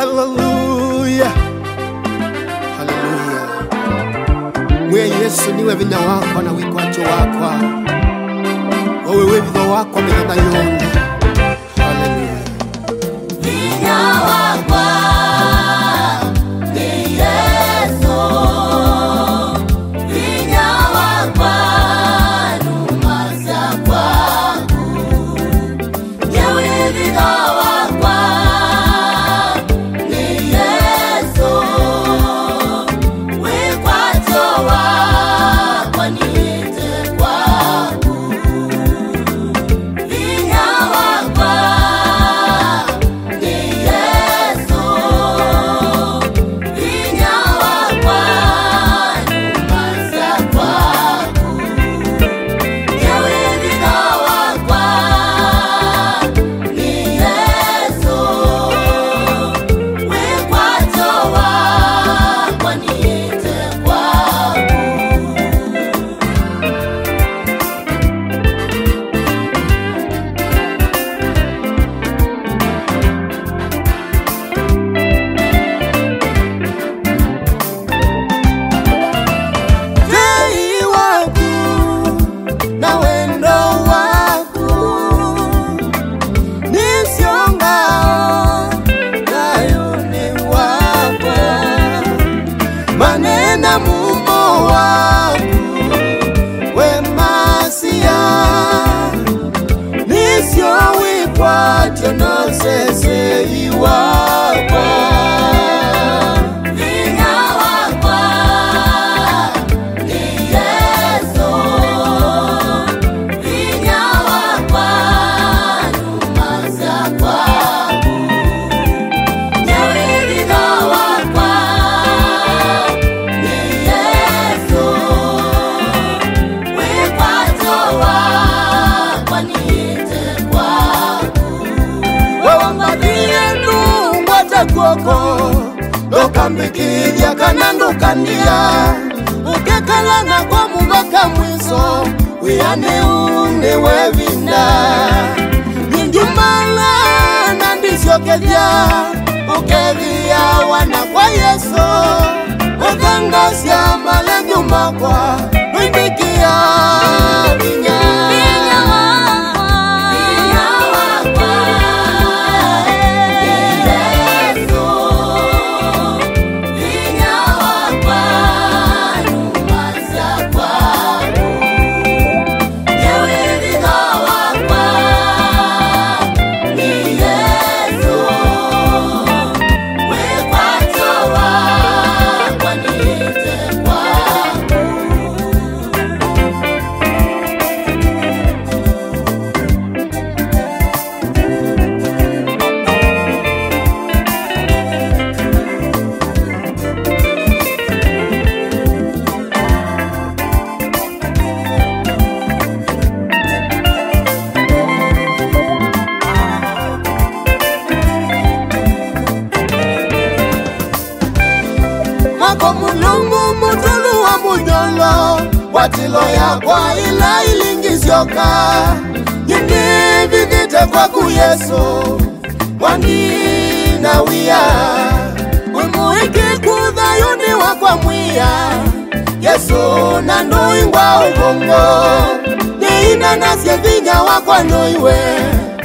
Hallelujah, hallelujah. Mwe Yesu niwe vinya wako na wikwacho wakwa, wewe vidho wako mena yonde. Hallelujah. Vinya wakwa ni Yesu, vinya wakwa numasa kwangu, yewe vidho wakwa ni Yesu, wikwacho wakwa niite kwangu. Vinya wakwa ni Yesu, vinya wakwa numasa kwangu, yewe vidho wakwa ni Yesu, wikwacho wakwa niite kwangu. Dei wangu na wendo wangu nisionga nayuni wako, manena mumo wangu wemasia nisiowikwacho nosesei wako. Vinya wakwa ni Yesu, vinya wakwa numasa kwangu, yewe vidho wakwa ni Yesu, wikwacho wakwa niite kwangu. Wawambadie ndungwata kwoko nokambikirya kanandukania ukekalana kwa mubaka mwiso wiyane une wevinda ninjumala nandisyokelya ukevia wana kwa Yesu ukangasya malenjumakwa nuindikia vinya. Vinya wakwa ni Yesu, vinya wakwa numasa kwangu, yewe vidho wakwa ni Yesu, wikwacho wakwa niite kwangu. Mako mulungu mutulu wa munyolo watilo yakwa ila ilingizyoka nyini vinite kwa ku Yesu wanina wia wimuiki kuthayuni wakwa mwiya Yesu na nuingwa ubongo niina nasye vinya wakwa noiwe